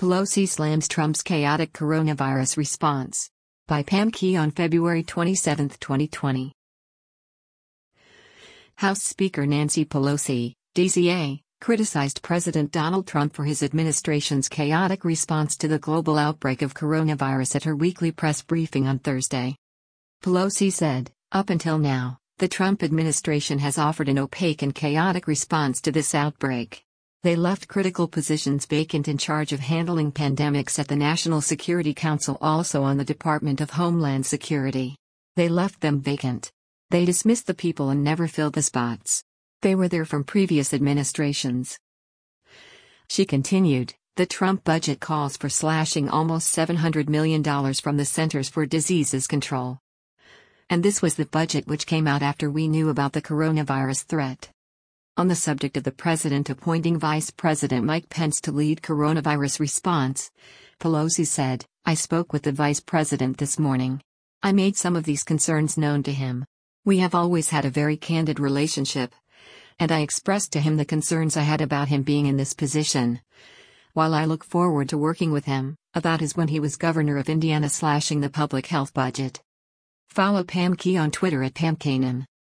Pelosi slams Trump's chaotic coronavirus response. By Pam Key on February 27, 2020. House Speaker Nancy Pelosi, DCA, criticized President Donald Trump for his administration's chaotic response to the global outbreak of coronavirus at her weekly press briefing on Thursday. Pelosi said, "Up until now, the Trump administration has offered an opaque and chaotic response to this outbreak. They left critical positions vacant in charge of handling pandemics at the National Security Council, also on the Department of Homeland Security. They left them vacant. They dismissed the people and never filled the spots. They were there from previous administrations." She continued, "The Trump budget calls for slashing almost $700 million from the Centers for Disease Control. And this was the budget which came out after we knew about the coronavirus threat." On the subject of the president appointing Vice President Mike Pence to lead coronavirus response, Pelosi said, "I spoke with the Vice President this morning. I made some of these concerns known to him. We have always had a very candid relationship. And I expressed to him the concerns I had about him being in this position. While I look forward to working with him, about his when he was governor of Indiana slashing the public health budget." Follow Pam Key on Twitter at PamKanan.